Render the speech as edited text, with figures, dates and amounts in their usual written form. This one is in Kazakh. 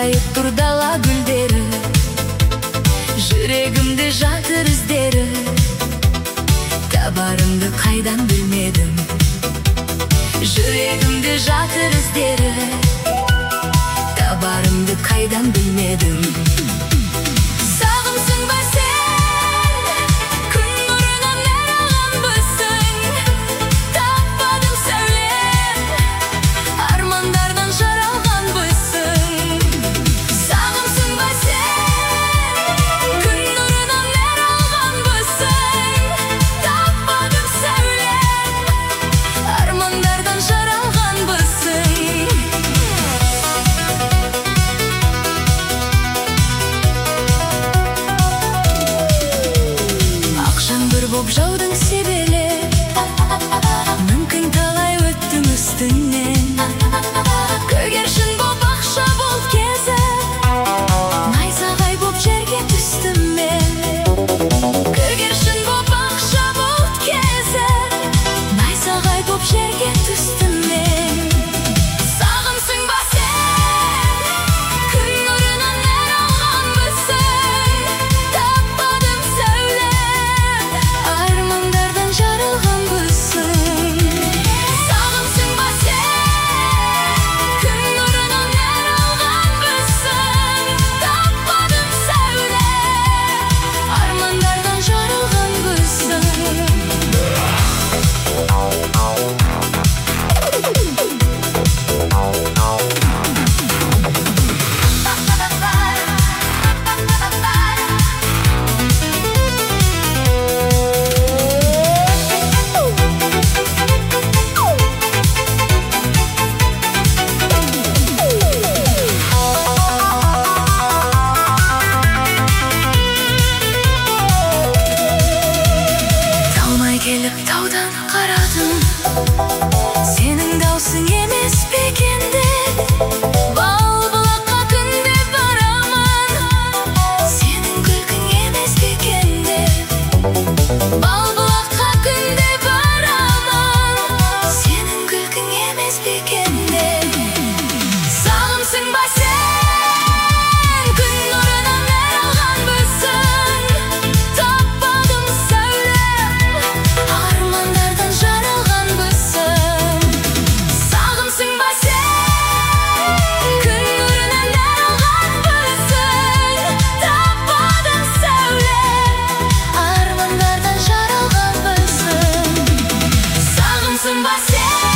жайып тұр дала гүлдері, жүрегімде жатыр іздері. Табарымды қайдан білмедім, жүрегімде жатыр іздері. Табарымды қайдан білмедім. Сағымсың ба сен, күн нұрынан нәр алғанбысың. Таппадым сәулем, армандардан жаралғанбысың. Сағымсың ба сен, күн нұрынан нәр алғанбысың. Таппадым сәулем, армандардан жаралғанбысың. Жаңбыр боп жаудың себелеп, мүмкін талай өттің үстінен. Көгершін боп ақша болып кезіп, найзағай боп жерге түстім мен. Көгершін боп ақша болып кезіп, найзағай боп жерге түстім мен. Сағымсың ба сен, күн нұрынан нәр алғанбысың. Таппадым сәулем, армандардан жаралғанбысың. Сағымсың ба сен, күн нұрынан нәр алғанбысың. Таппадым сәулем, армандардан жаралғанбысың. Талмай келіп таудан қарадым, сенің даусың емес пе екен деп. Балбұлаққа күнде барамын, сенің күлкің емес пе екен деп. Балбұлаққа күнде барамын, сенің күлкің емес пе екен деп. Сағымсың ба сен, күн нұрынан нәр алғанбысың. Таппадым сәулем, армандардан жаралғанбысың. Сағымсың ба сен, күн нұрынан нәр алғанбысың. Таппадым сәулем, армандардан жаралғанбысың. Сағымсың ба сен.